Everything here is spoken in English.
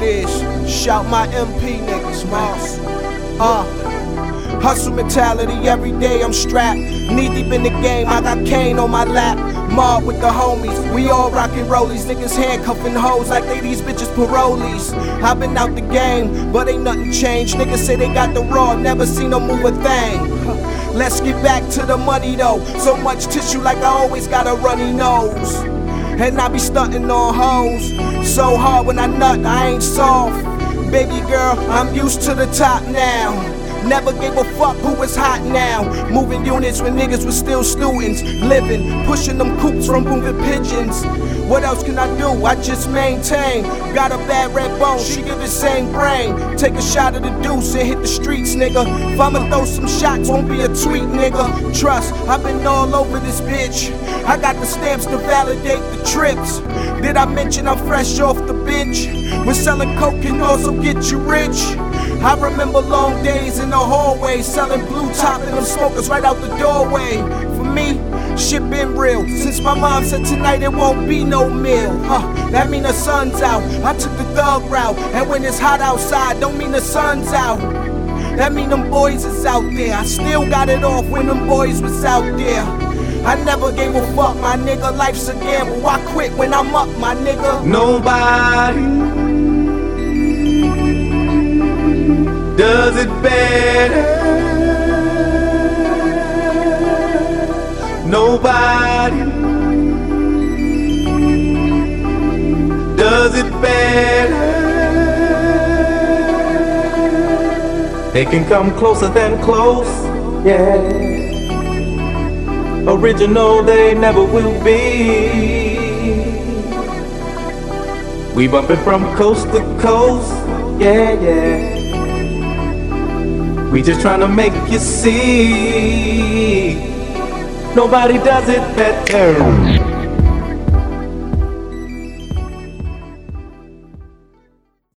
is. Shout my MP niggas, man. Hustle mentality, every day I'm strapped. Knee deep in the game, I got Kane on my lap. Mob with the homies, we all rockin' rollies. Niggas handcuffin' hoes like they these bitches parolees. I been out the game, but ain't nothing changed. Niggas say they got the raw, never seen them move a thing. Let's get back to the money though. So much tissue like I always got a runny nose. And I be stuntin' on hoes. So hard when I nut, I ain't soft. Baby girl, I'm used to the top now. Never gave a fuck who was hot now. Moving units when niggas was still students. Living, pushing them coops from moving pigeons. What else can I do? I just maintain. Got a bad red bone, she give the same brain. Take a shot of the deuce and hit the streets, nigga. If I'ma throw some shots, won't be a tweet, nigga. Trust, I've been all over this bitch. I got the stamps to validate the trips. Did I mention I'm fresh off the bench? When selling coke can also get you rich. I remember long days in the hallway, selling blue top and them smokers right out the doorway. For me, shit been real. Since my mom said tonight it won't be no meal. That mean the sun's out. I took the thug route. And when it's hot outside, don't mean the sun's out. That mean them boys is out there. I still got it off when them boys was out there. I never gave a fuck, my nigga. Life's a gamble. I quit when I'm up, my nigga. Nobody does it better. Nobody does it better. They can come closer than close, yeah. Original they never will be. We bumpin' from coast to coast, yeah, yeah. We just tryna make you see. Nobody does it better.